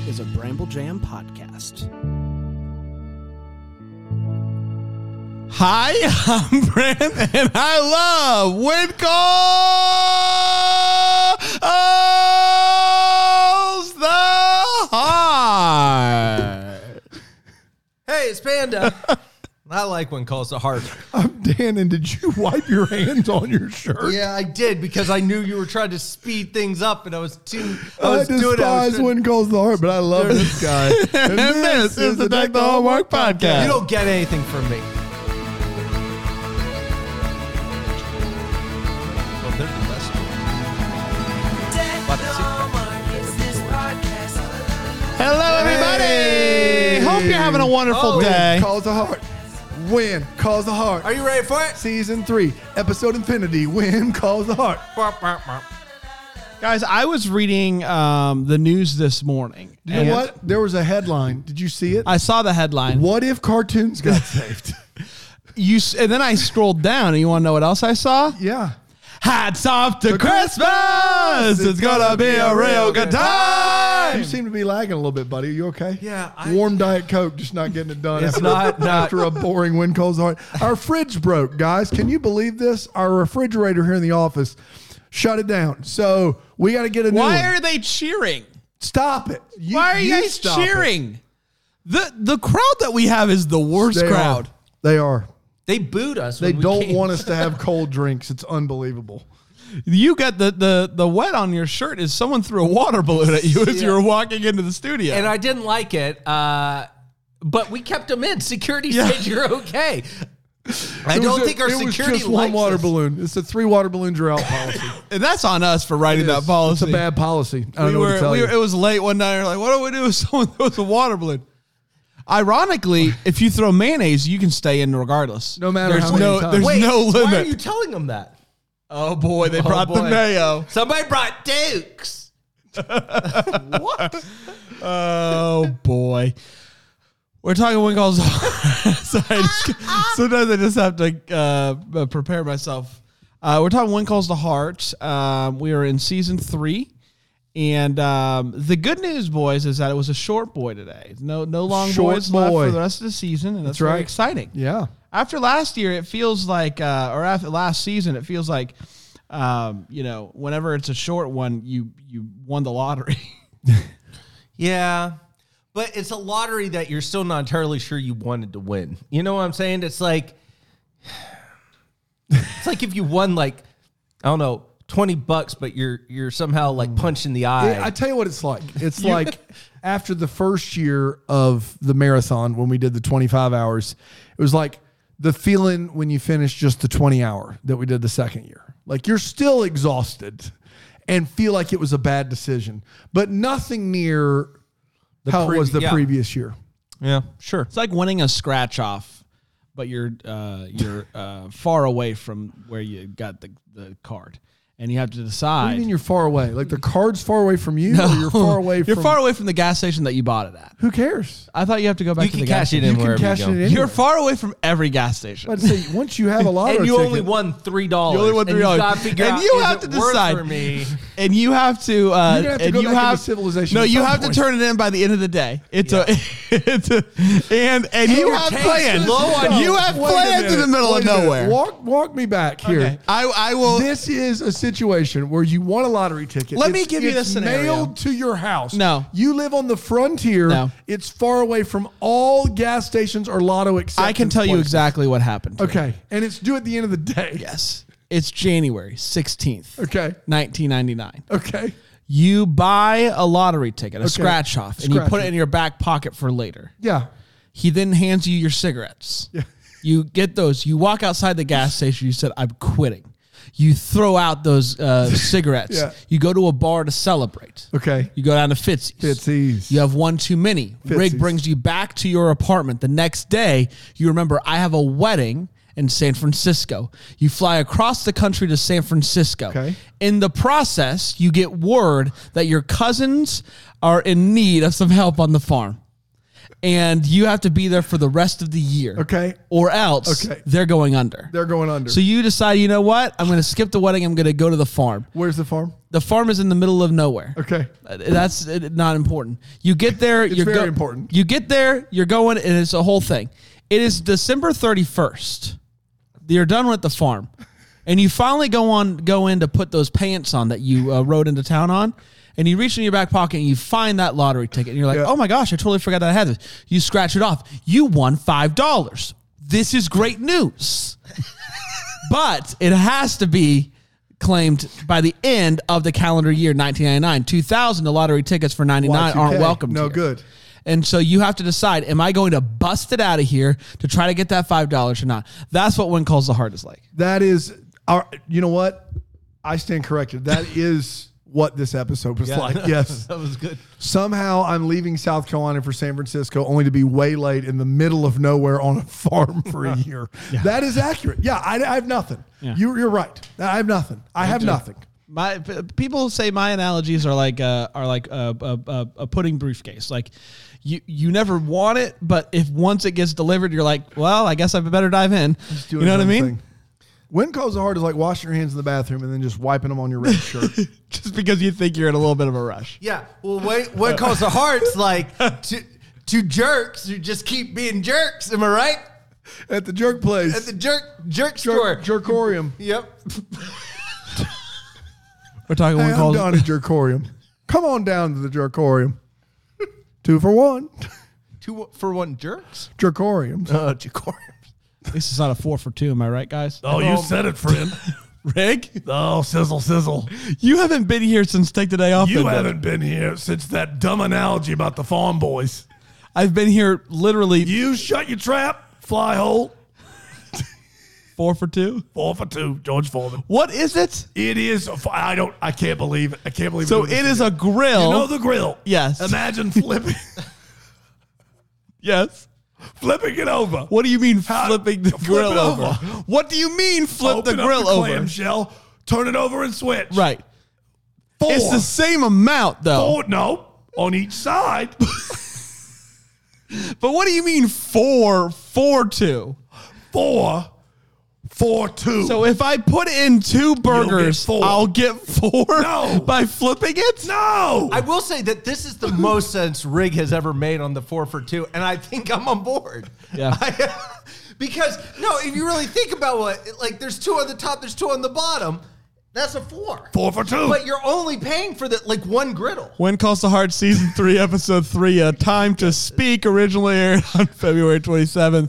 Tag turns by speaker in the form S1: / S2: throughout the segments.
S1: is a Bramble Jam podcast. Hi, I'm Brent, and I love When Calls the Heart.
S2: Hey, it's Panda. I like When Calls the Heart.
S3: I'm Dan, and did you wipe your hands on your shirt?
S2: Yeah, I did, because I knew you were trying to speed things up, and I
S3: despise When Calls the Heart, but I love this guy.
S1: And this is the Deck the Hallmark podcast.
S2: You don't get anything from me.
S1: Hello, everybody. Hope you're having a wonderful day.
S3: When Calls the Heart. When Calls the Heart.
S2: Are you ready for it?
S3: Season 3, episode Infinity. When Calls the Heart.
S1: Guys, I was reading the news this morning.
S3: You know what? There was a headline. Did you see it?
S1: I saw the headline.
S3: What if cartoons got saved?
S1: And then I scrolled down, and you want to know what else I saw?
S3: Yeah.
S1: Hats off to Christmas! It's gonna be a real good time!
S3: You seem to be lagging a little bit, buddy. Are you okay?
S2: Yeah.
S3: Warm Diet Coke, just not getting it done.
S2: It's not
S3: after a boring When Calls the Heart. Our fridge broke, guys. Can you believe this? Our refrigerator here in the office shut it down. So we got to get a new one.
S1: Why are they cheering?
S3: Stop it.
S1: Why are you guys cheering? The crowd that we have is the worst crowd.
S3: They are.
S2: They booed us.
S3: They don't want us to have cold drinks. It's unbelievable.
S1: You got the wet on your shirt is someone threw a water balloon at you as you were walking into the studio.
S2: And I didn't like it, but we kept them in. Security said you're okay. I don't think our security likes
S3: it was just one water balloon. It's a 3 water balloons are out policy.
S1: And that's on us for writing that policy.
S3: It's a bad policy. I don't know what to tell you.
S1: It was late one night. We're like, what do we do if someone throws a water balloon? Ironically, if you throw mayonnaise, you can stay in regardless.
S3: No matter how many times.
S1: There's no limit.
S2: Why are you telling them that?
S1: Oh, boy, they brought the mayo.
S2: Somebody brought Dukes.
S1: What? Oh, boy. We're talking When Calls the Heart. Sometimes I just have to prepare myself. We're talking When Calls the Heart. We are in season 3. And the good news, boys, is that it was a short boy today. No long boys left for the rest of the season, and that's very exciting.
S3: Yeah.
S1: After last year, it feels like, or after last season, it feels like, whenever it's a short one, you won the lottery.
S2: Yeah, but it's a lottery that you're still not entirely sure you wanted to win. You know what I'm saying? It's like if you won, like, I don't know, $20, but you're somehow like punched in the eye.
S3: Yeah, I tell you what it's like. It's like after the first year of the marathon, when we did the 25 hours, it was like the feeling when you finish just the 20 hour that we did the second year. Like you're still exhausted and feel like it was a bad decision, but nothing near how it was the previous year.
S2: Yeah, sure.
S1: It's like winning a scratch off, but you're far away from where you got the card. And you have to decide.
S3: What do you mean you're far away? Like the card's far away from you, or you're far away from...
S1: You're far away from the gas station that you bought it at.
S3: Who cares?
S1: I thought you have to go back to the gas station.
S2: You can cash it in wherever you go.
S1: You're far away from every gas station.
S3: I'd say once you have a lotto
S2: and you
S3: ticket,
S2: only won $3.
S1: You only won $3.
S2: And you got to figure out,
S1: you have to decide.
S2: For me?
S1: And you have to...
S3: you're going to have to go back into civilization.
S1: No, you have to turn it in by the end of the day. And you have plans. You have plans in the middle of nowhere.
S3: Walk me back here.
S1: Okay. I will...
S3: This is a situation where you want a lottery ticket.
S1: Let me give you this scenario.
S3: Mailed to your house.
S1: No.
S3: You live on the frontier.
S1: No.
S3: It's far away from all gas stations or lotto acceptance
S1: I can tell you
S3: places.
S1: exactly what happened.
S3: Okay. And it's due at the end of the day.
S1: Yes. It's January 16th.
S3: Okay.
S1: 1999.
S3: Okay.
S1: You buy a lottery ticket, a scratch off, and you put it in your back pocket for later.
S3: Yeah.
S1: He then hands you your cigarettes.
S3: Yeah.
S1: You get those. You walk outside the gas station. You said, I'm quitting. You throw out those cigarettes.
S3: Yeah.
S1: You go to a bar to celebrate.
S3: Okay.
S1: You go down to Fitzy's. You have one too many. Rig brings you back to your apartment. The next day, you remember, I have a wedding in San Francisco. You fly across the country to San Francisco.
S3: Okay.
S1: In the process, you get word that your cousins are in need of some help on the farm. and you have to be there for the rest of the year.
S3: Okay.
S1: Or else they're going under.
S3: They're going under.
S1: So you decide, you know what? I'm going to skip the wedding. I'm going to go to the farm.
S3: Where's the farm?
S1: The farm is in the middle of nowhere.
S3: Okay.
S1: That's not important. You get there.
S3: It's very important.
S1: You get there. You're going, and it's a whole thing. It is December 31st. You're done with the farm, and you finally go in to put those pants on that you rode into town on, and you reach in your back pocket and you find that lottery ticket, and you're like, oh my gosh, I totally forgot that I had this. You scratch it off. You won $5. This is great news. But it has to be claimed by the end of the calendar year 1999. 2000, the lottery tickets for 99 aren't welcome.
S3: No
S1: here.
S3: good.
S1: And so you have to decide, am I going to bust it out of here to try to get that $5 or not? That's what When Calls the Heart is like.
S3: That is you know what? I stand corrected. That is what this episode was like. Yes.
S2: That was good.
S3: Somehow I'm leaving South Carolina for San Francisco only to be way late in the middle of nowhere on a farm for a year. That is accurate. Yeah, I have nothing.
S1: Yeah.
S3: You're right. I have nothing. I have nothing.
S1: My people say my analogies are like a pudding briefcase. Like you never want it, but if once it gets delivered, you're like, well, I guess I better dive in. You know what I mean?
S3: Thing. When Calls the Heart is like washing your hands in the bathroom and then just wiping them on your red shirt.
S1: Just because you think you're in a little bit of a rush.
S2: Yeah. Well, When Calls the Heart's like two jerks who just keep being jerks. Am I right?
S3: At the jerk place.
S2: At the jerk store.
S3: Jerkorium.
S2: Yep.
S1: We're talking
S3: Hey,
S1: When
S3: I'm
S1: Calls.
S3: down at Jerkorium. Come on down to the Jerkorium. 2 for 1.
S2: 2 for 1 jerks?
S3: Jerkoriums.
S2: Jerkoriums.
S1: At least it's not a 4 for 2. Am I right, guys?
S3: Oh, you said it, friend.
S1: Rick,
S3: Oh, sizzle, sizzle.
S1: you haven't been here since Take the Day Off.
S3: You
S1: then,
S3: haven't been here since that dumb analogy about the farm boys.
S1: I've been here literally
S3: You shut your trap, fly hole.
S1: 4 for 2.
S3: 4 for 2, George Foreman.
S1: What is it?
S3: It is. I can't believe it. I can't believe
S1: So
S3: we're doing
S1: it
S3: this
S1: is a
S3: again.
S1: grill.
S3: You know the grill.
S1: Yes.
S3: Imagine flipping
S1: Yes.
S3: it over.
S1: What do you mean flipping the
S3: flip
S1: grill
S3: it
S1: over?
S3: over.
S1: What do you mean flip
S3: Open
S1: the
S3: up
S1: grill
S3: the
S1: over?
S3: clamshell, turn it over and switch.
S1: Right.
S3: 4.
S1: It's the same amount though.
S3: 4, no, on each side.
S1: But what do you mean 4 for 2?
S3: 4 for 2.
S1: So if I put in 2 burgers,
S3: 4.
S1: I'll get 4
S3: No.
S1: by flipping it?
S3: no.
S2: I will say that this is the most sense Rig has ever made on the 4 for 2, and I think I'm on board.
S1: Yeah.
S2: Because, no, if you really think about what, like, there's 2 on the top, there's 2 on the bottom. That's a 4.
S3: 4 for 2.
S2: But you're only paying for one griddle.
S1: When Calls the Heart Season 3, Episode 3, Time to Speak, originally aired on February 27th,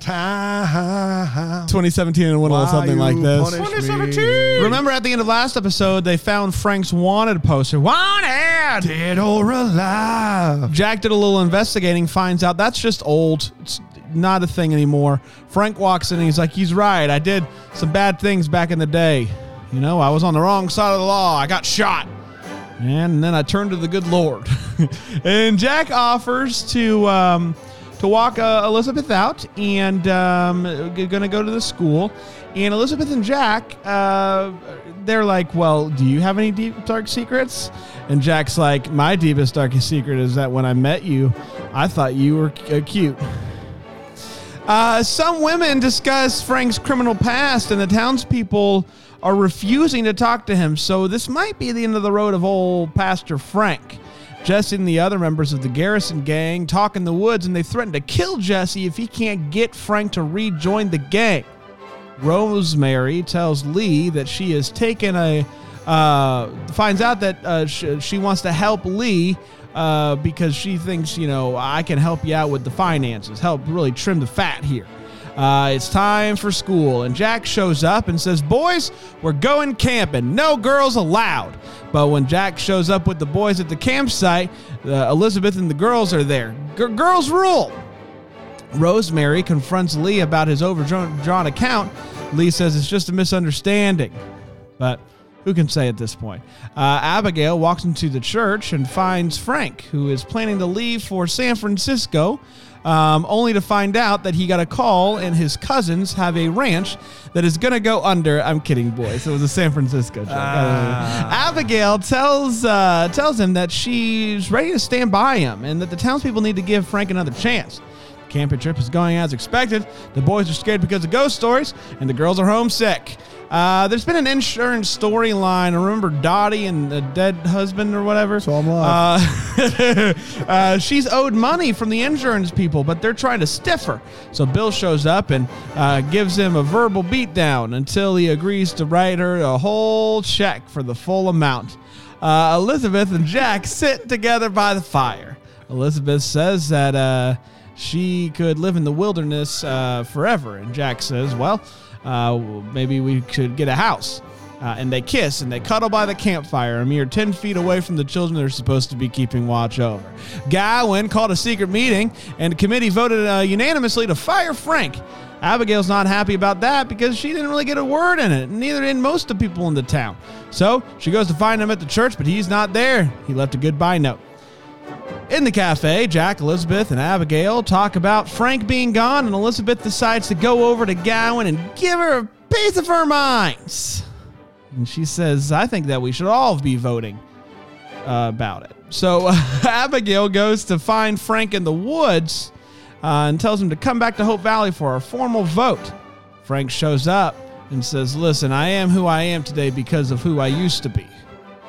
S1: 2017, and went a little something like this.
S2: 2017.
S1: Remember at the end of last episode, they found Frank's wanted poster. Wanted!
S3: Dead or alive.
S1: Jack did a little investigating, finds out that's just old. It's not a thing anymore. Frank walks in and he's like, he's right. I did some bad things back in the day. You know, I was on the wrong side of the law. I got shot. And then I turned to the good Lord. And Jack offers to walk Elizabeth out and going to go to the school. And Elizabeth and Jack, they're like, well, do you have any deep, dark secrets? And Jack's like, my deepest, darkest secret is that when I met you, I thought you were cute. Some women discuss Frank's criminal past, and the townspeople are refusing to talk to him, so this might be the end of the road of old Pastor Frank. Jesse and the other members of the Garrison gang talk in the woods, and they threaten to kill Jesse if he can't get Frank to rejoin the gang. Rosemary tells Lee that she has taken finds out that she wants to help Lee because she thinks, I can help you out with the finances, help really trim the fat here. It's time for school, and Jack shows up and says, boys, we're going camping. No girls allowed. But when Jack shows up with the boys at the campsite, Elizabeth and the girls are there. Girls rule. Rosemary confronts Lee about his overdrawn account. Lee says it's just a misunderstanding. But who can say at this point? Abigail walks into the church and finds Frank, who is planning to leave for San Francisco, only to find out that he got a call and his cousins have a ranch that is going to go under. I'm kidding, boys. It was a San Francisco joke. Abigail tells him that she's ready to stand by him and that the townspeople need to give Frank another chance. camping trip is going as expected. The boys are scared because of ghost stories, and the girls are homesick. There's been an insurance storyline. I remember Dottie and the dead husband or whatever.
S3: So I'm live.
S1: She's owed money from the insurance people, but they're trying to stiff her. So Bill shows up and gives him a verbal beatdown until he agrees to write her a whole check for the full amount. Elizabeth and Jack sit together by the fire. Elizabeth says that she could live in the wilderness forever, and Jack says, well, maybe we should get a house. And they kiss and they cuddle by the campfire, a mere 10 feet away from the children they're supposed to be keeping watch over. Gawain called a secret meeting, and the committee voted unanimously to fire Frank. Abigail's not happy about that because she didn't really get a word in it, and neither did most of the people in the town. So she goes to find him at the church, but he's not there. He left a goodbye note. In the cafe, Jack, Elizabeth, and Abigail talk about Frank being gone, and Elizabeth decides to go over to Gawain and give her a piece of her mind. And she says, I think that we should all be voting about it. So Abigail goes to find Frank in the woods and tells him to come back to Hope Valley for a formal vote. Frank shows up and says, listen, I am who I am today because of who I used to be.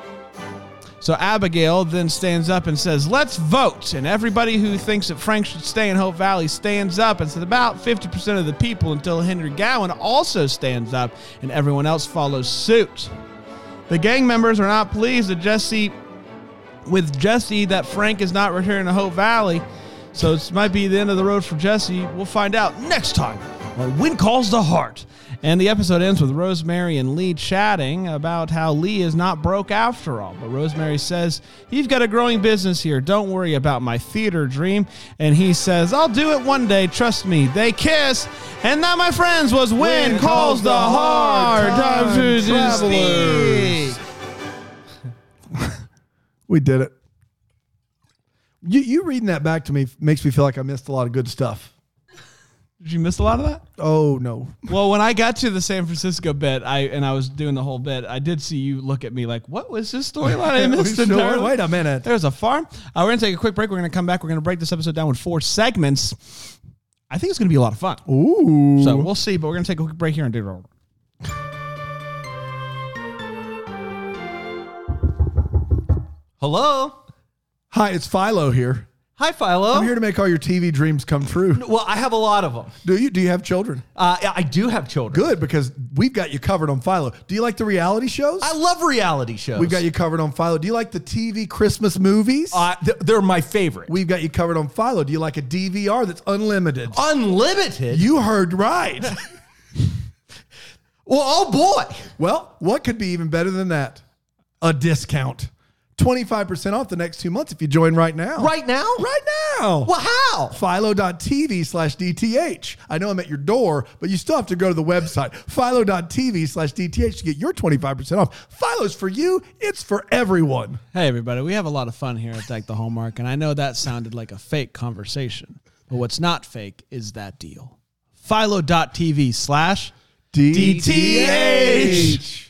S1: So Abigail then stands up and says, let's vote. And everybody who thinks that Frank should stay in Hope Valley stands up. And so about 50% of the people until Henry Gawain also stands up and everyone else follows suit. The gang members are not pleased with Jesse that Frank is not returning to Hope Valley. So this might be the end of the road for Jesse. We'll find out next time on When Calls the Heart. And the episode ends with Rosemary and Lee chatting about how Lee is not broke after all. But Rosemary says, you've got a growing business here. Don't worry about my theater dream. And he says, I'll do it one day. Trust me. They kiss. And that, my friends, was When Calls the Heart. Time to
S3: Travelers. We did it. You reading that back to me makes me feel like I missed a lot of good stuff.
S1: Did you miss a lot of that?
S3: Oh, no.
S1: Well, when I got to the San Francisco bit, I was doing the whole bit, I did see you look at me like, what was this storyline I missed entirely?
S3: Wait a minute.
S1: There's a farm. We're going to take a quick break. We're going to come back. We're going to break this episode down with 4 segments. I think it's going to be a lot of fun.
S3: Ooh.
S1: So we'll see, but we're going to take a quick break here and do it.
S2: Hello?
S3: Hi, it's Philo here.
S2: Hi, Philo.
S3: I'm here to make all your TV dreams come true.
S2: Well, I have a lot of them.
S3: Do you? Do you have children?
S2: I do have children.
S3: Good, because we've got you covered on Philo. Do you like the reality shows?
S2: I love reality shows.
S3: We've got you covered on Philo. Do you like the TV Christmas movies?
S2: They're my favorite.
S3: We've got you covered on Philo. Do you like a DVR that's unlimited?
S2: Unlimited?
S3: You heard right.
S2: Well, oh boy.
S3: Well, what could be even better than that? A discount. 25% off the next 2 months if you join right now.
S2: Right now?
S3: Right now.
S2: Well, how?
S3: Philo.tv/DTH. I know I'm at your door, but you still have to go to the website. Philo.tv/DTH to get your 25% off. Philo's for you. It's for everyone.
S1: Hey, everybody. We have a lot of fun here at Deck the Hallmark, and I know that sounded like a fake conversation, but what's not fake is that deal. Philo.tv/DTH.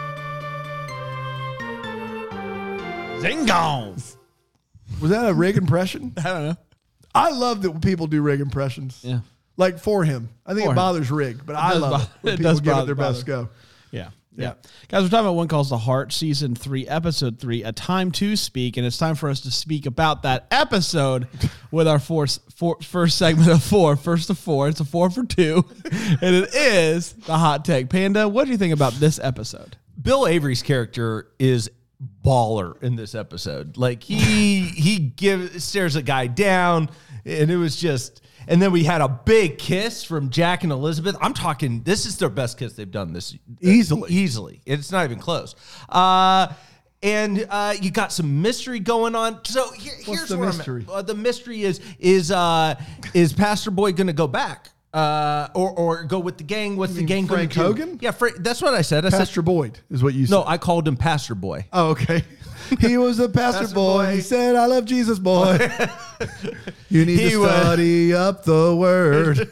S1: Zingong.
S3: Was that a Rig impression?
S1: I don't know.
S3: I love that when people do Rig impressions.
S1: Yeah.
S3: Like for him. I think
S1: For
S3: it
S1: him.
S3: bothers Rig, but I love it when
S1: it
S3: people
S1: does
S3: give it
S1: bother-
S3: their best go.
S1: Yeah. Guys, we're talking about One Calls the Heart, Season 3, Episode 3, A Time to Speak, and it's time for us to speak about that episode with our first segment of 4. First of 4. It's a 4 for 2, and it is the Hot Take. Panda, what do you think about this episode?
S2: Bill Avery's character is baller in this episode. Like he stares a guy down, and it was just, and then we had a big kiss from Jack and Elizabeth. I'm talking, this is their best kiss they've done this easily. It's not even close. And you got some mystery going on. So here's
S3: the
S2: where
S3: mystery?
S2: I'm at. The mystery is Pastor Boy going to go back? Or go with the gang? What's the gang going
S3: Frank
S2: to do?
S3: Hogan?
S2: Yeah, that's what I said. I said
S3: Pastor Boyd is what you said.
S2: no. I called him Pastor Boy.
S3: Oh, okay. He was a pastor boy. He said, I love Jesus, boy. You need to study up the word.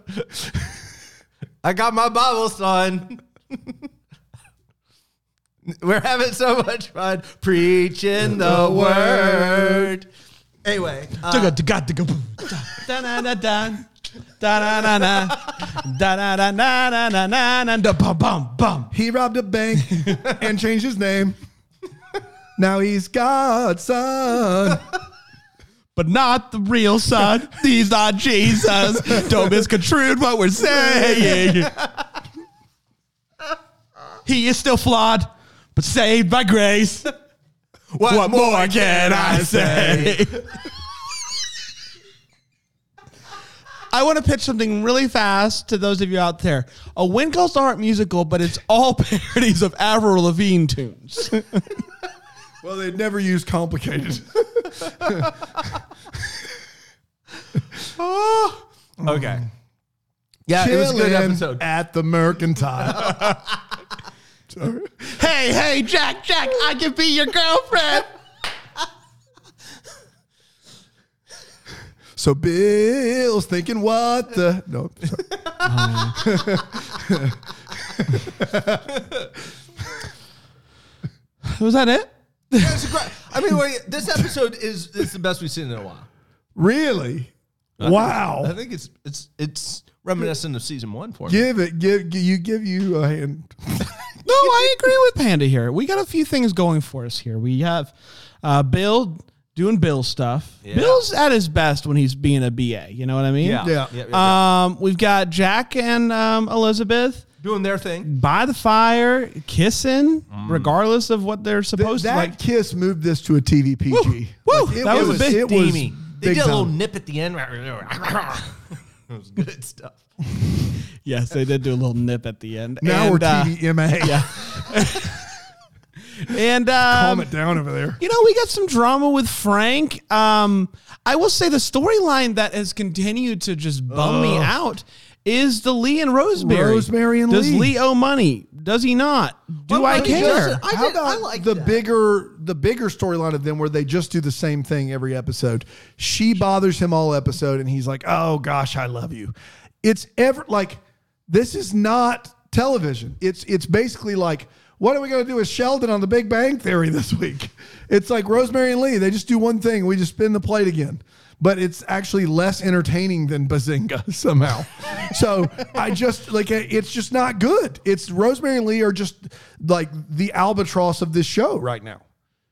S2: I got my Bible, son. We're having so much fun preaching the word. Anyway,
S3: He robbed a bank and changed his name. Now he's God's son.
S1: But not the real son. He's not Jesus. Don't misconstrue what we're saying. He is still flawed, but saved by grace. What more can I say? I want to pitch something really fast to those of you out there. A When Calls the Heart musical, but it's all parodies of Avril Lavigne tunes.
S3: Well, they'd never use complicated.
S2: okay. Yeah, it was a good
S3: Chillin'
S2: episode.
S3: at the Mercantile.
S1: Hey, Jack, I can be your girlfriend.
S3: So Bill's thinking, what the? No.
S1: Was that it?
S2: I mean, this episode is the best we've seen in a while.
S3: Really? Wow.
S2: I think it's reminiscent of season 1 for me.
S3: Give you a hand.
S1: No, I agree with Panda here. We got a few things going for us here. We have Bill doing Bill stuff.
S2: Yeah.
S1: Bill's at his best when he's being a BA. You know what I mean?
S3: Yeah.
S1: We've got Jack and Elizabeth
S2: Doing their thing.
S1: by the fire, kissing, regardless of what they're supposed to
S3: That
S1: like.
S3: kiss moved this to a TV PG.
S1: Woo!
S3: Like,
S1: That was a big
S2: Steamy. They
S3: big
S2: did a little
S3: time.
S2: nip at the end. It was good stuff.
S1: Yes, they did do a little nip at the end.
S3: Now we're TVMA.
S1: Yeah. And
S3: Calm it down over there.
S1: you know, we got some drama with Frank. I will say the storyline that has continued to just bum me out is the Lee and Rosemary.
S3: Rosemary and
S1: Does
S3: Lee.
S1: Lee owe money? Does he not? Do I
S2: he
S1: care?
S2: doesn't.
S3: How
S2: I
S3: about
S2: like
S3: the
S2: that.
S3: bigger storyline of them where they just do the same thing every episode? She bothers him all episode, and he's like, "Oh gosh, I love you." It's ever like this is not television. It's basically like, what are we going to do with Sheldon on The Big Bang Theory this week? It's like Rosemary and Lee. They just do one thing. We just spin the plate again. But it's actually less entertaining than Bazinga somehow. So I just like, it's just not good. It's Rosemary and Lee are just like the albatross of this show right now.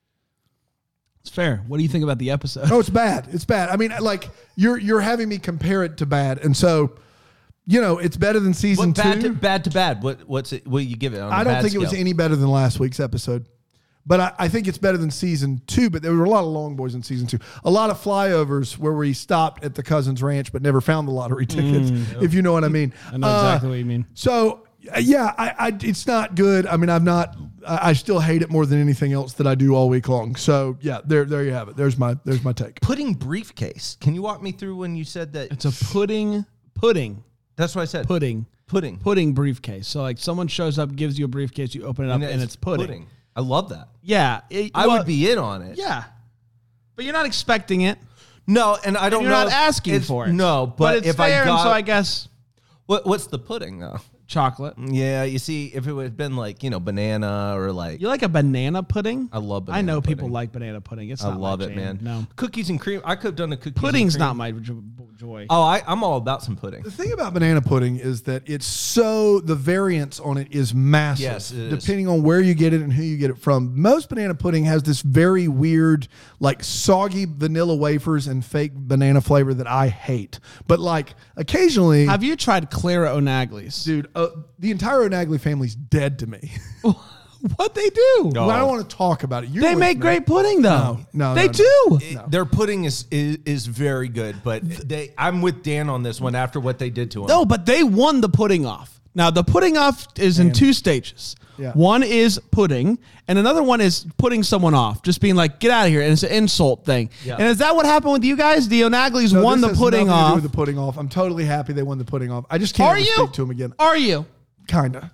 S1: It's fair. What do you think about the episode?
S3: No, it's bad. It's bad. I mean, like you're having me compare it to bad. And so, you know, it's better than season
S2: What bad
S3: 2.
S2: to bad? What's it? What do you give it? On
S3: I
S2: the
S3: don't
S2: bad
S3: think it was
S2: scale?
S3: any better than last week's episode. But I think it's better than season 2. But there were a lot of long boys in season 2. A lot of flyovers where we stopped at the cousin's ranch but never found the lottery tickets, if you know what I mean.
S1: I know exactly what you mean.
S3: So, yeah, I it's not good. I mean, I still hate it more than anything else that I do all week long. So, yeah, there you have it. There's my take.
S2: Pudding briefcase. Can you walk me through when you said that?
S1: It's a pudding.
S2: That's what I said.
S1: Pudding
S2: Pudding.
S1: briefcase. So like someone shows up, gives you a briefcase, you open it up, and it's pudding.
S2: I love that.
S1: Yeah.
S2: I would be in on it.
S1: Yeah. But you're not expecting it.
S2: No, and I don't
S1: You're
S2: know.
S1: not asking for it.
S2: No, but
S1: it's
S2: if
S1: fair,
S2: I got,
S1: and so I guess
S2: what's the pudding though?
S1: chocolate.
S2: Yeah, you see, if it would have been like banana or like,
S1: You like a banana pudding?
S2: I love banana
S1: I know people
S2: pudding.
S1: like banana pudding. It's
S2: I
S1: not
S2: love
S1: my
S2: it,
S1: jam.
S2: man.
S1: No.
S2: Cookies and cream. I could have done a cookies.
S1: Pudding's
S2: and
S1: not
S2: cream.
S1: my joy.
S2: Oh, I'm all about some pudding.
S3: The thing about banana pudding is that the variance on it is massive.
S2: Yes, it is.
S3: Depending on where you get it and who you get it from. Most banana pudding has this very weird, like soggy vanilla wafers and fake banana flavor that I hate. But like occasionally,
S1: Have you tried Clara O'Nagley's?
S3: dude, the entire O'Nagley family's dead to me.
S1: What they do?
S3: Well, I don't want to talk about it. You're
S1: They
S3: with
S1: make
S3: me.
S1: great pudding though.
S3: No,
S1: they
S3: no.
S1: do.
S2: Their pudding is very good, but I'm with Dan on this one after what they did to him.
S1: No, but they won the pudding off. Now the pudding off is in 2 stages.
S3: Yeah.
S1: One is pudding, and another one is putting someone off, just being like, "Get out of here!" And it's an insult thing.
S2: Yeah.
S1: And is that what happened with you guys? The O'Nagleys
S3: No,
S1: won
S3: this
S1: the
S3: has
S1: pudding
S3: nothing to do
S1: off.
S3: with the pudding off. I'm totally happy they won the pudding off. I just can't
S1: Are
S3: ever
S1: you?
S3: speak to them again.
S1: Are you?
S3: Kinda.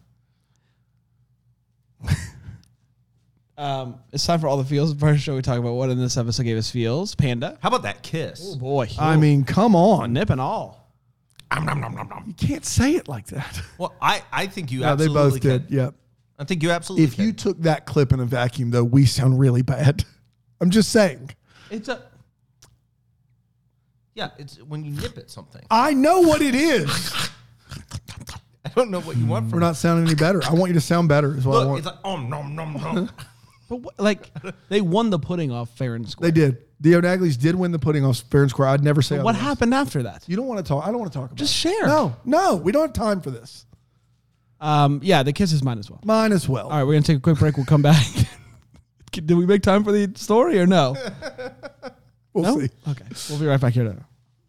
S1: It's time for all the feels. The first show we talk about what in this episode gave us feels. Panda.
S2: How about that kiss?
S1: Oh boy.
S3: I mean, come on.
S1: nip and all.
S3: You can't say it like that.
S2: Well, I think you
S3: No, they
S2: absolutely
S3: both did.
S2: can.
S3: Yeah.
S2: I think you absolutely
S3: If
S2: can.
S3: you took that clip in a vacuum, though, we sound really bad. I'm just saying.
S1: It's a
S2: Yeah, it's when you nip at something.
S3: I know what it is.
S2: I don't know what you want
S3: We're
S2: from
S3: not sounding any better. I want you to sound better. Is what I
S2: Look,
S3: want.
S2: it's like, oh, nom, nom, nom.
S1: But they won the pudding off fair and square.
S3: They did. The O'Naglys did win the pudding off fair and square. I'd never say
S1: What
S3: otherwise.
S1: happened after that?
S3: You don't want to talk. I don't want to talk about
S1: Just
S3: it.
S1: share.
S3: No, we don't have time for this.
S1: Yeah, the kiss is mine as well.
S3: Mine as well.
S1: All right, we're gonna take a quick break. We'll come back. Did we make time for the story or no?
S3: We'll
S1: No?
S3: see.
S1: Okay, we'll be right back here now.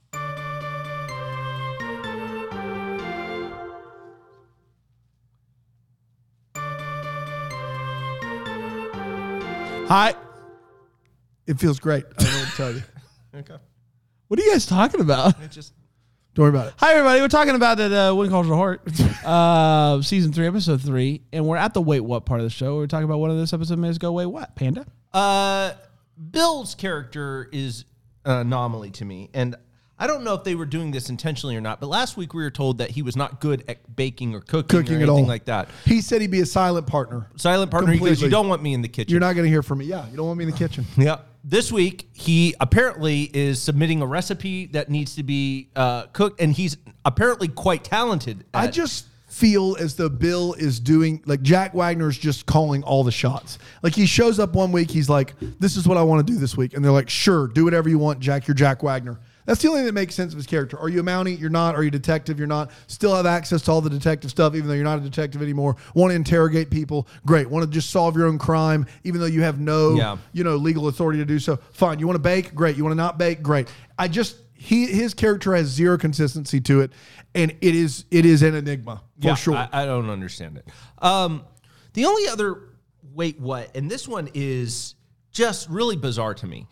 S1: Hi.
S3: It feels great. I don't know what to tell you.
S2: Okay.
S1: What are you guys talking about?
S2: It's just
S3: Don't worry about it.
S1: Hi, everybody. We're talking about the When Calls the Heart, season 3, episode 3, and we're at the wait what part of the show. We're talking about one of this episode makes go wait what? Panda?
S2: Bill's character is an anomaly to me, and I don't know if they were doing this intentionally or not, but last week we were told that he was not good at baking or cooking or
S3: Cooking
S2: anything
S3: at all.
S2: like that.
S3: He said he'd be a silent partner.
S2: Silent partner, he goes,
S3: Completely.
S2: you don't want me in the kitchen.
S3: You're not going to hear from me. Yeah, you don't want me in the kitchen.
S2: Yeah. This week, he apparently is submitting a recipe that needs to be cooked, and he's apparently quite talented.
S3: I just feel as though Bill is doing, like Jack Wagner's just calling all the shots. Like he shows up one week, he's like, this is what I want to do this week. And they're like, sure, do whatever you want, Jack. You're Jack Wagner. That's the only thing that makes sense of his character. Are you a Mountie? You're not. Are you a detective? You're not. Still have access to all the detective stuff, even though you're not a detective anymore. Want to interrogate people? Great. Want to just solve your own crime, even though you have no, legal authority to do so? Fine. You want to bake? Great. You want to not bake? Great. His character has zero consistency to it, and it is an enigma for sure.
S2: I don't understand it. The only other wait what, and this one is just really bizarre to me.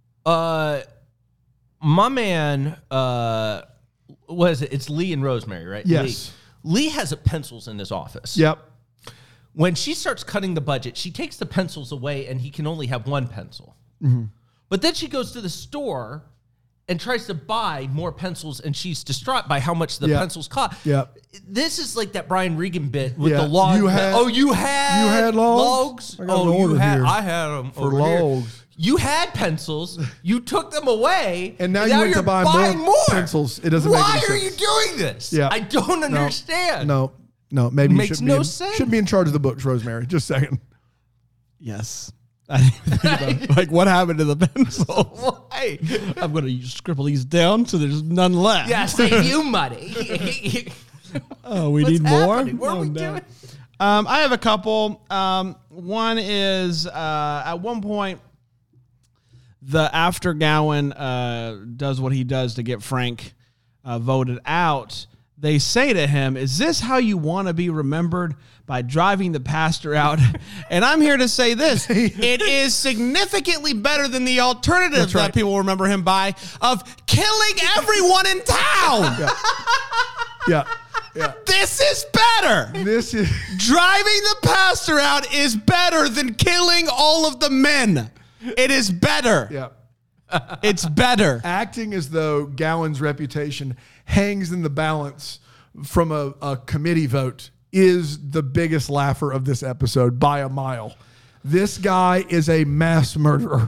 S2: My man, what is it? It's Lee and Rosemary, right?
S3: Yes.
S2: Lee has pencils in his office.
S3: Yep.
S2: When she starts cutting the budget, she takes the pencils away and he can only have one pencil.
S3: Mm-hmm.
S2: But then she goes to the store and tries to buy more pencils, and she's distraught by how much the pencils cost.
S3: Yep.
S2: This is like that Brian Regan bit with
S3: Yeah.
S2: the log.
S3: You had
S2: logs?
S3: I got an order here
S2: I had them
S3: for
S2: over here.
S3: logs.
S2: You had pencils. You took them away.
S3: And now you went
S2: you're
S3: to buy
S2: buying
S3: more pencils. It doesn't make
S2: Why
S3: any
S2: are you
S3: sense.
S2: doing this?
S3: Yeah.
S2: I don't understand.
S3: No, maybe
S2: Makes
S3: you shouldn't
S2: no
S3: be
S2: sense.
S3: Shouldn't be in charge of the books, Rosemary. Just saying.
S1: Yes. I didn't even think about it. Like, what happened to the pencil?
S2: Why?
S1: I'm going to scribble these down so there's none left.
S2: Yeah, save you money.
S1: Oh, we
S2: What's
S1: need more?
S2: happening? What are we
S1: no.
S2: doing?
S1: I have a couple. One is at one point, after Gowan does what he does to get Frank voted out, they say to him, is this how you want to be remembered? By driving the pastor out? And I'm here to say this. It is significantly better than the alternative that people remember him by of killing everyone in town.
S3: Yeah.
S1: This is better.
S3: This is
S1: Driving the pastor out is better than killing all of the men. It is better.
S3: yeah.
S1: It's better.
S3: Acting as though Gowan's reputation hangs in the balance from a committee vote is the biggest laugher of this episode by a mile. This guy is a mass murderer.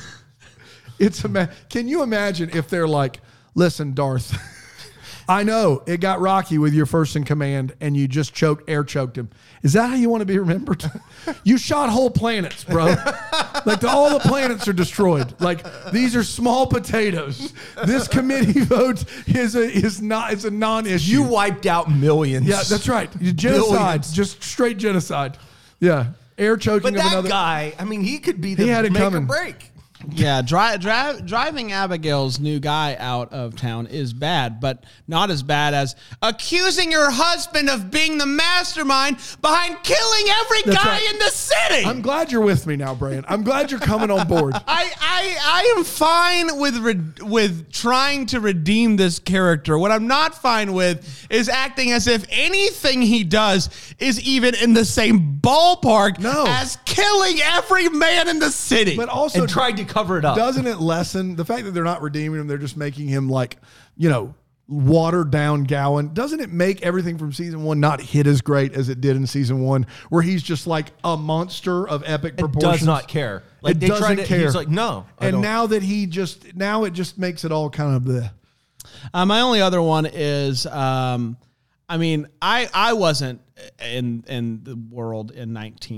S3: Can you imagine if they're like, listen, Darth, I know it got rocky with your first in command and you just air choked him. Is that how you want to be remembered? You shot whole planets, bro. Like all the planets are destroyed. Like these are small potatoes. This committee vote is a non-issue.
S2: You wiped out millions.
S3: Yeah, that's right. Genocide,
S2: Billions.
S3: just straight genocide. Yeah, air choking
S2: But
S3: of
S2: that
S3: another
S2: guy, I mean, he could be the
S3: He had it
S2: make or
S3: coming.
S2: break.
S1: Yeah, driving Abigail's new guy out of town is bad, but not as bad as accusing your husband of being the mastermind behind killing every
S3: That's
S1: guy
S3: right.
S1: in the city.
S3: I'm glad you're with me now, Brian. I'm glad you're coming on board.
S1: I am fine with trying to redeem this character. What I'm not fine with is acting as if anything he does is even in the same ballpark as killing every man in the city.
S3: But also
S2: And tried to cover it up.
S3: Doesn't it lessen the fact that they're not redeeming him? They're just making him like, watered down Gowan, doesn't it make everything from season 1 not hit as great as it did in season 1, where he's just like a monster of epic proportions?
S2: Does not care. Like
S3: It
S2: they
S3: doesn't
S2: tried to,
S3: care.
S2: He's like, no. I
S3: And
S2: don't.
S3: now that now it just makes it all kind of the.
S1: My only other one is, I wasn't in the world in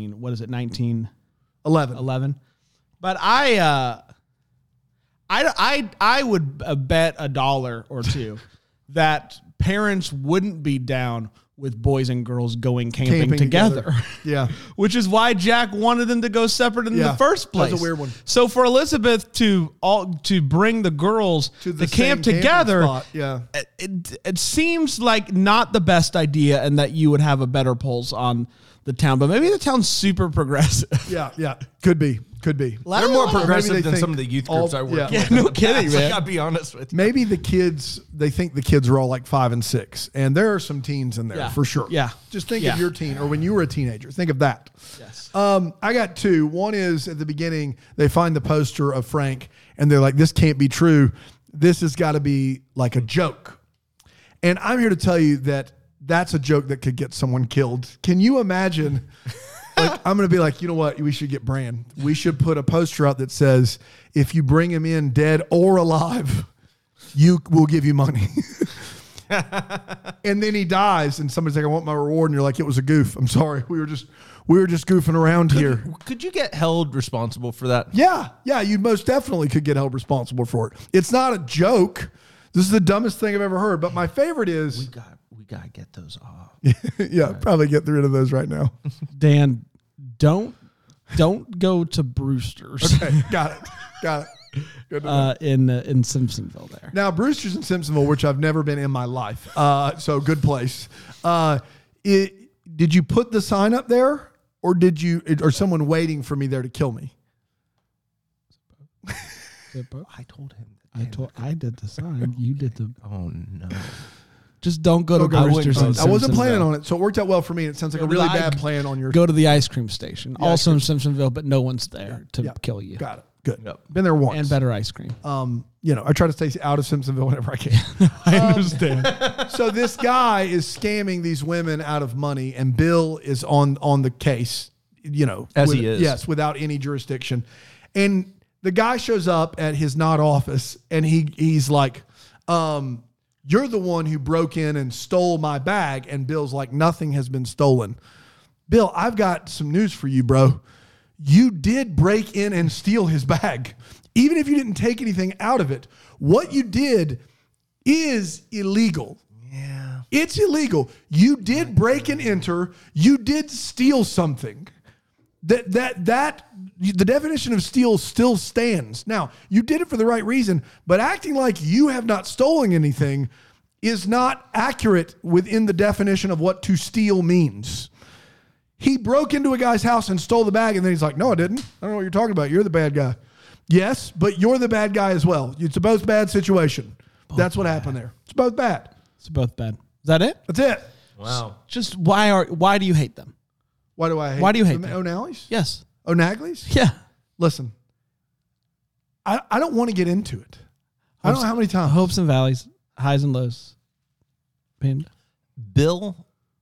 S1: 1911, but I would bet $1 or $2 that parents wouldn't be down with boys and girls going camping together.
S3: Yeah.
S1: Which is why Jack wanted them to go separate in the first place.
S3: That's a weird one.
S1: So for Elizabeth to bring the girls
S3: To
S1: to
S3: the
S1: camp
S3: same camping
S1: together,
S3: spot, yeah.
S1: it seems like not the best idea, and that you would have a better pulse on the town. But maybe the town's super progressive.
S3: Yeah. Could be.
S2: They're more
S3: Maybe
S2: progressive
S3: they
S2: than
S3: think
S2: some of the youth groups I work
S3: yeah.
S2: with.
S1: Yeah, no kidding,
S2: I
S1: man.
S2: gotta be honest with you.
S3: Maybe they think the kids are all like 5 and 6, and there are some teens in there
S1: Yeah.
S3: for sure.
S1: Yeah.
S3: Just think
S1: Yeah.
S3: of your teen, or when you were a teenager. Think of that.
S1: Yes.
S3: I got 2. One is at the beginning, they find the poster of Frank, and they're like, this can't be true. This has got to be like a joke. And I'm here to tell you that that's a joke that could get someone killed. Can you imagine? Like, I'm going to be like, you know what? We should get Bran. We should put a poster out that says, if you bring him in dead or alive, we'll give you money. And then he dies, and somebody's like, I want my reward. And you're like, it was a goof. I'm sorry. We were just goofing around here.
S2: Could you get held responsible for that?
S3: Yeah, you most definitely could get held responsible for it. It's not a joke. This is the dumbest thing I've ever heard. But my favorite is,
S2: We gotta get those off.
S3: yeah, probably get rid of those right now.
S1: Dan, don't go to Brewster's
S3: Okay, got it. Good to know.
S1: in Simpsonville there.
S3: Now, Brewster's in Simpsonville, which I've never been in my life, so good place. Did you put the sign up there, or or someone waiting for me there to kill me?
S2: I told him.
S1: I did the sign. You did the.
S2: Oh no.
S1: Just don't go to Brewster's.
S3: I wasn't planning on it, so it worked out well for me. It sounds like a really
S1: I-
S3: bad plan on your.
S1: Go to the ice cream station,
S3: Yeah,
S1: also in Simpsonville, but no one's there to kill you.
S3: Got it. Good.
S2: Yep.
S3: Been there once.
S1: And better ice cream.
S3: I try to stay out of Simpsonville whenever I can.
S1: I understand.
S3: So this guy is scamming these women out of money, and Bill is on the case,
S2: As he is.
S3: Yes, without any jurisdiction. And the guy shows up at his not office, and he's like, you're the one who broke in and stole my bag. And Bill's like, nothing has been stolen. Bill, I've got some news for you, bro. You did break in and steal his bag. Even if you didn't take anything out of it, what you did is illegal.
S2: Yeah.
S3: It's illegal. You did break and enter. You did steal something. The definition of steal still stands. Now, you did it for the right reason, but acting like you have not stolen anything is not accurate within the definition of what to steal means. He broke into a guy's house and stole the bag, and then he's like, no, I didn't. I don't know what you're talking about. You're the bad guy. Yes, but you're the bad guy as well. It's a both bad situation. That's what happened there. It's both bad.
S1: It's both bad. Is that it?
S3: That's it.
S2: Wow.
S1: Just why do you hate them?
S3: Why do I hate
S1: Why do you hate
S3: them?
S1: them?
S3: O'Nally's?
S1: Yes.
S3: O'Nagley's?
S1: Yeah.
S3: Listen, I don't want to get into it. I don't know how many times.
S1: Hopes and valleys, highs and lows. Pinned.
S2: Bill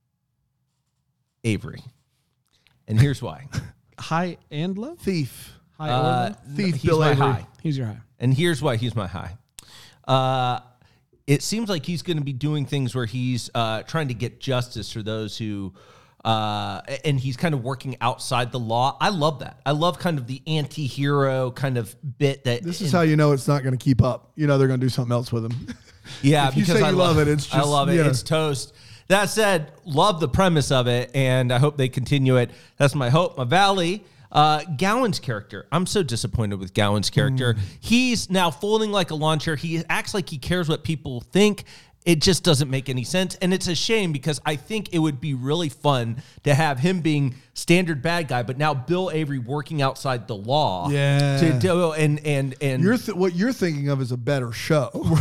S2: Avery. And here's why.
S1: High and low?
S3: Thief.
S1: High or low?
S3: Thief
S2: he's
S3: Bill
S2: my
S3: Avery.
S2: high.
S1: He's your high.
S2: And here's why he's my high. It seems like he's going to be doing things where he's trying to get justice for those who, and he's kind of working outside the law. I love that. I love kind of the anti-hero kind of bit that.
S3: This is how you know it's not going to keep up. You know they're going to do something else with him.
S2: Yeah,
S3: If you
S2: because
S3: say
S2: I
S3: you love it, it's just,
S2: I love it.
S3: you know.
S2: It's toast. That said, love the premise of it, and I hope they continue it. That's my hope. My valley. Gowan's character. I'm so disappointed with Gowan's character. He's now folding like a lawn chair. He acts like he cares what people think. It just doesn't make any sense. And it's a shame because I think it would be really fun to have him being standard bad guy, but now Bill Avery working outside the law.
S3: Yeah.
S2: To do, and
S3: What you're thinking of is a better show.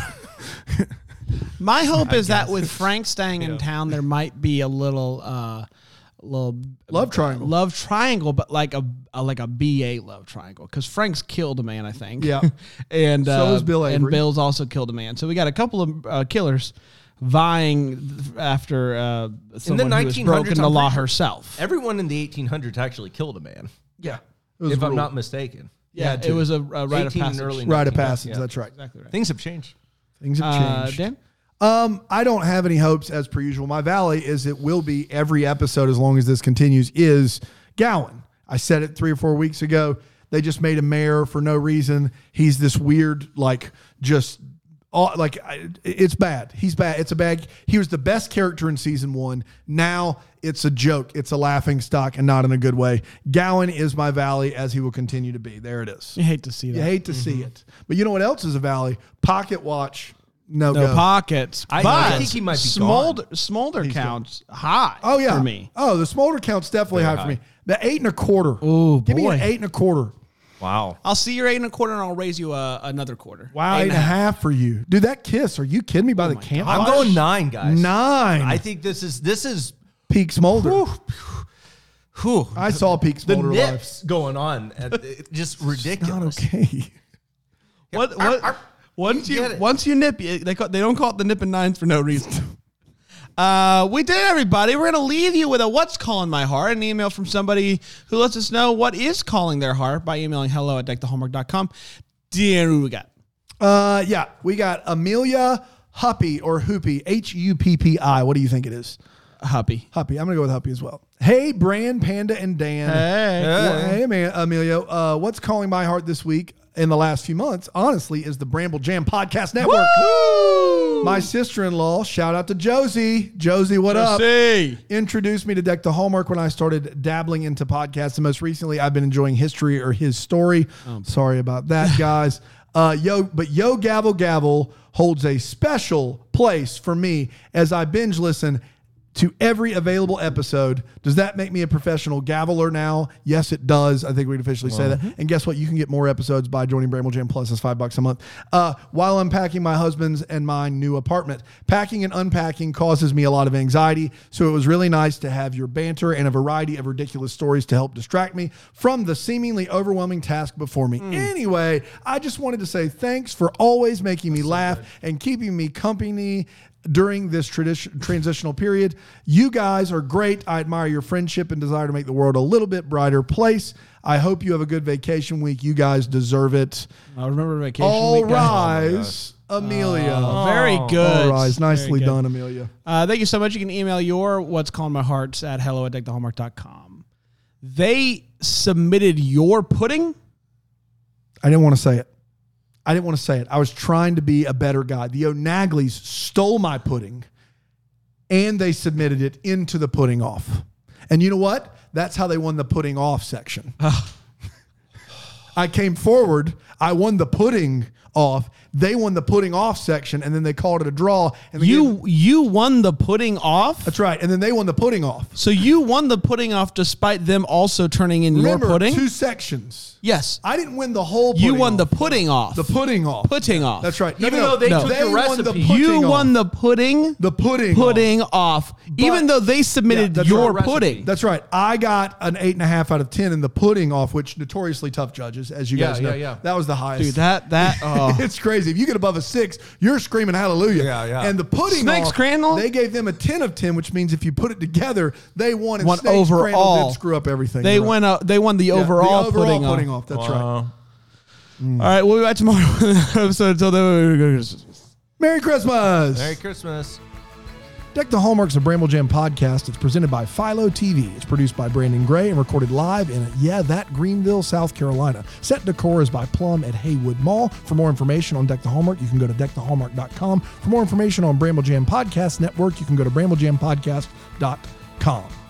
S1: My hope is that with Frank staying in town, there might be a little little
S3: Love triangle.
S1: love triangle, but like a BA love triangle. Because Frank's killed a man, I think.
S3: Yeah.
S1: And
S3: So is Bill
S1: and
S3: Avery.
S1: Bill's also killed a man. So we got a couple of killers vying after someone who has
S2: 1900s,
S1: broken the
S2: I'm
S1: law
S2: pretty sure
S1: herself.
S2: Everyone in the 1800s actually killed a man,
S3: Yeah. It was
S2: if I'm
S3: ruled.
S2: not mistaken.
S1: Yeah,
S3: had
S1: it
S3: to.
S1: was a rite of
S2: 18 and
S1: passage.
S2: early
S3: Rite of
S2: 1900s,
S3: passage.
S2: yeah.
S3: That's right.
S1: Exactly right.
S2: Things have changed.
S3: Things have changed.
S1: Dan?
S3: I don't have any hopes as per usual. My valley is it will be every episode as long as this continues is Gowan. I said it 3 or 4 weeks ago. They just made a mayor for no reason. He's this weird, it's bad. He's bad. It's a bad. He was the best character in season 1. Now it's a joke. It's a laughing stock and not in a good way. Gowan is my valley as he will continue to be. There it is.
S1: You hate to see that.
S3: You hate to see it. But you know what else is a valley? Pocket watch. No
S1: No
S3: go.
S1: pockets.
S2: I
S1: but
S2: think he might be
S1: Smolder counts high
S3: Oh yeah,
S1: for me.
S3: Oh, the smolder count's definitely high,
S2: Very
S3: for me.
S2: high.
S3: The 8 1/4.
S1: Ooh,
S3: Give me
S1: boy.
S3: an 8 1/4.
S2: Wow.
S1: I'll see your 8 1/4 and I'll raise you another quarter.
S3: Wow, 8 1/2 for you, dude. That kiss? Are you kidding me? By the campfire,
S2: I'm going 9, guys.
S3: 9.
S2: I think this is
S3: peak smolder.
S2: whew,
S3: I saw peak
S2: the
S3: smolder live.
S2: nips going on. Just
S3: Not
S2: ridiculous.
S3: okay.
S1: Once
S2: You get it.
S1: you nip, they don't call it the nipping nines for no reason. We did it, everybody. We're gonna leave you with a "What's Calling My Heart," an email from somebody who lets us know what is calling their heart by emailing hello@deckthehallmark.com. Dan, who we got?
S3: Yeah, we got Amelia Huppy or Hoopy, Huppi. What do you think it is?
S1: Huppy.
S3: Huppy. I'm gonna go with Huppy as well. Hey, Bran, Panda, and Dan. Hey, man, Amelia. What's calling my heart this week in the last few months, honestly, is the Bramble Jam Podcast Network.
S1: Woo!
S3: My sister-in-law, shout out to Josie. Josie, what up? Introduced me to Deck the Hallmark when I started dabbling into podcasts. And most recently, I've been enjoying History or His Story. Sorry about that, guys. Yo Gavel Gavel holds a special place for me as I binge listen to every available episode. Does that make me a professional gaveler now? Yes, it does. I think we can officially say that. And guess what? You can get more episodes by joining Bramble Jam Plus. It's $5 a month. While unpacking my husband's and my new apartment, packing and unpacking causes me a lot of anxiety. So it was really nice to have your banter and a variety of ridiculous stories to help distract me from the seemingly overwhelming task before me. Anyway, I just wanted to say thanks for always making me laugh and keeping me company during this transitional period. You guys are great. I admire your friendship and desire to make the world a little bit brighter place. I hope you have a good vacation week. You guys deserve it.
S1: I remember vacation
S3: All
S1: week, guys.
S3: rise, Amelia.
S1: Very good.
S3: All rise. Nicely
S1: Very good.
S3: done, Amelia.
S1: Thank you so much. You can email your "What's Calling My Heart" at hello@deckthehallmark.com. They submitted your pudding.
S3: I didn't want to say it. I was trying to be a better guy. The O'Nagleys stole my pudding and they submitted it into the pudding off. And you know what? That's how they won the pudding off section. I came forward. I won the pudding off. They won the pudding off section, and then they called it a draw. And
S1: You won the pudding off?
S3: that's right. And then they won the pudding off.
S1: So you won the pudding off despite them also turning in
S3: Remember,
S1: your pudding?
S3: 2 sections.
S1: Yes.
S3: I didn't win the whole pudding
S1: You won
S3: off.
S1: the pudding off.
S3: The pudding off.
S1: Pudding off.
S3: That's right.
S2: Even though they took the
S3: won the
S2: recipe.
S3: pudding
S1: You
S3: off.
S1: won the pudding.
S3: The pudding
S1: off. Even though they submitted
S3: that's
S1: your
S3: right.
S1: pudding.
S3: That's right. I got an 8.5 out of 10 in the pudding off, which notoriously tough judges, as you guys know.
S2: Yeah.
S3: That was the highest.
S1: Dude, that
S3: It's crazy. If you get above a 6, you're screaming hallelujah.
S2: Yeah.
S3: And the pudding
S1: Snakes
S3: off,
S1: Crandall?
S3: they gave them a 10 of 10, which means if you put it together, they won. And
S1: won
S3: Snakes Crandall
S1: overall.
S3: did screw up everything.
S1: They
S3: You're right.
S1: they won the
S3: Yeah,
S1: overall,
S3: the overall
S1: pudding off.
S3: That's right.
S1: All right, we'll be back tomorrow with another episode. Until then,
S3: Merry Christmas.
S2: Merry Christmas.
S3: Deck the Hallmark's a Bramble Jam podcast. It's presented by Philo TV. It's produced by Brandon Gray and recorded live in, Greenville, South Carolina. Set decor is by Plum at Haywood Mall. For more information on Deck the Hallmark, you can go to deckthehallmark.com. For more information on Bramble Jam Podcast Network, you can go to bramblejampodcast.com.